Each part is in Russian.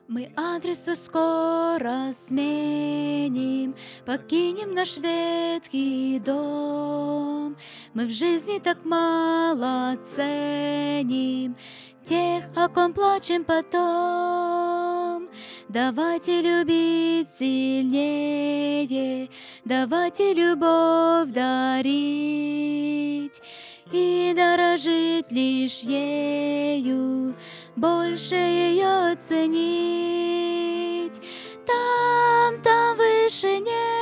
Мы адреса скоро сменим, покинем наш ветхий дом. Мы в жизни так мало ценим тех, о ком плачем потом. Давайте любить сильнее, давайте любовь дарить и дорожить лишь ею, больше ее ценить. Там в вышине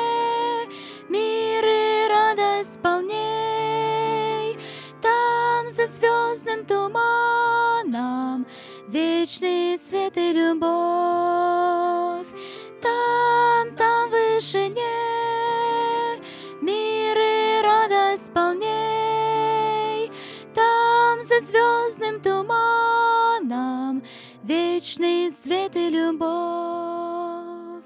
мир и радость полней, там за звездным туманом вечный свет и любовь. Там в вышине мир и радость полней, там за звездным туманом вечный свет и любовь.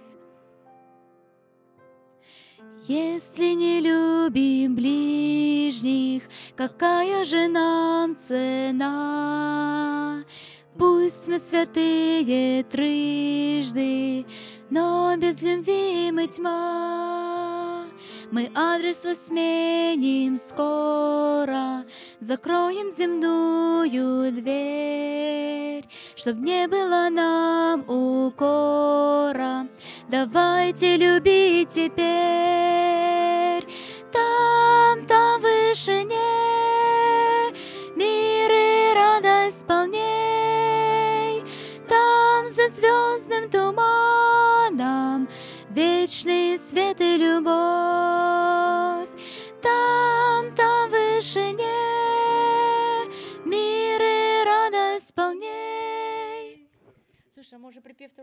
Если не любим ближних, какая же нам цена? Пусть мы святые трижды, но без любви мы тьма. Мы адрес свой сменим скоро, закроем земную дверь, чтоб не было нам укора. Давайте любить теперь. Там в вышине мир и радость полней, там за звездным туманом вечный свет и любовь. Там в вышине мир и радость полней. Слушай, а может припев